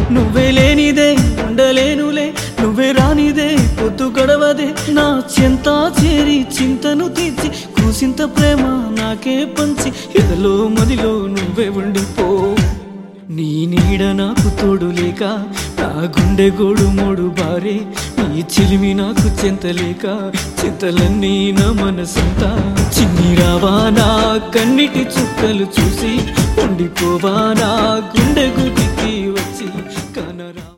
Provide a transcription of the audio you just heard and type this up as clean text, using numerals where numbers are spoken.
నువ్వే లేనిదే ఉండలేనులే, నువ్వే రానిదే పొద్దు గడవదే. నా చెంత చేరి చింతను తీర్చి కూసింత ప్రేమ నాకే పంచి ఎదలో మదిలో నువ్వే ఉండిపో. నీ నీడ నాకు తోడు లేక నా గుండె గోడు మోడు బారే. నీ చిలిమి నాకు చెంతలేక చింతలన్నీ నా మనసంతా. చిన్ని రావా నా కన్నిటి చుక్కలు చూసి ఉండిపోవా నా గుండె గుడి